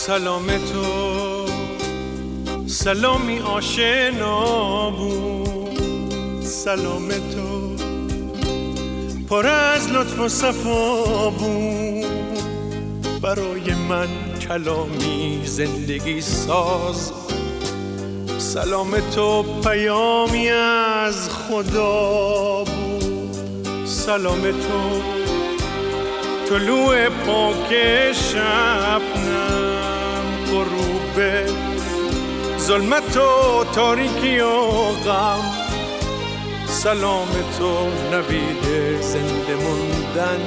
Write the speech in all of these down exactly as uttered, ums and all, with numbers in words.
سلام تو سلامی آشنا بود، سلام تو پر از لطف و صفا بود، برای من کلامی زندگی ساز. سلام تو پیامی از خدا بود، سلام تو طلوع پاک شبنم، غروب ظلمت و تاریکی و غم. سلام تو نوید زنده موندن،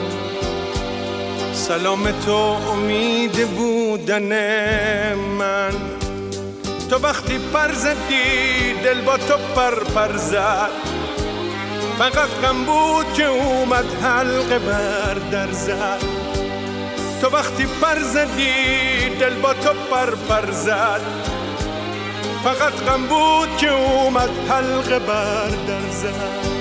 سلام تو امید بودن من. تو وقتی پر زدی دل با تو پر پر زد، فقط غم بود که اومد حلقه بر در زد. تو وقتی پر زدی دل با تو پر پر زد، فقط غم بود که اومد حلقه بر در زد.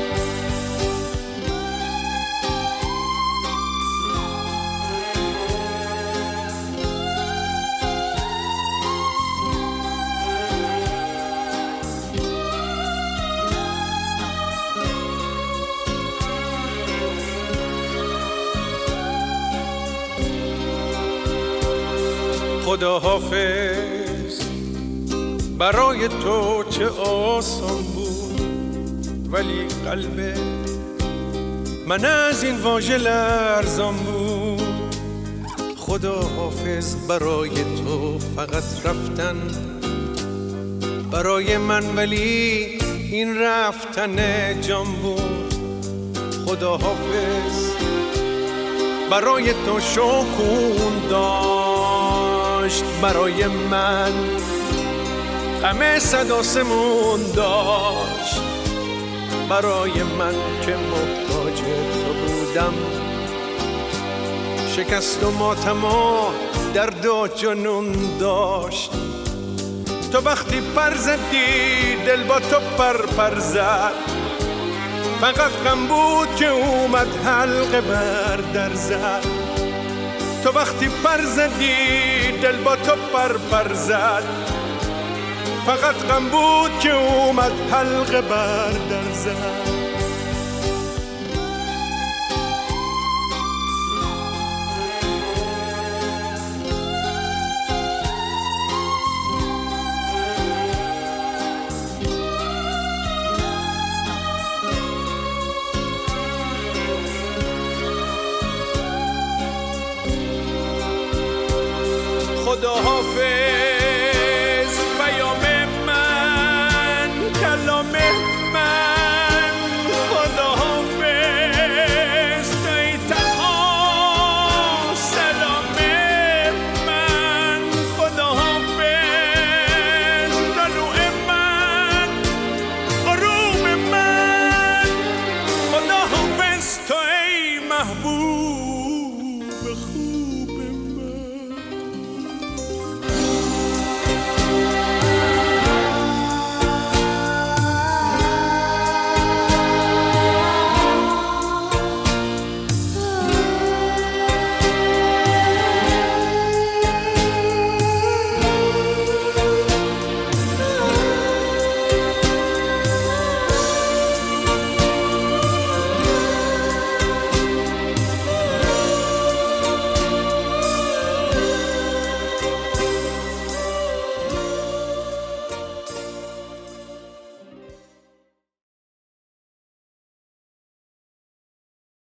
خدا حافظ برای تو چه آسان بود، ولی قلب من از این واژه لرزان بود. خدا حافظ برای تو فقط رفتن برای من، ولی این رفتن جان بود. خدا حافظ برای تو شکون داشت، برای من غم صد آسمون داشت. برای من که محتاج تو بودم، شکست و ماتم و درد و جنون داشت. تو وقتی پر زدی دل با تو پر پر زد، فقط غم بود که اومد حلقه بر در زد. تو وقتی پر زدی دل با تو پر پر زد، فقط غم بود که اومد حلقه بر در زد. خدا حافظ پیام من، کلام من. خدا حافظ توی تنها سلام من. خدا حافظ طلوع من، غروب من. خدا حافظ توی محبوب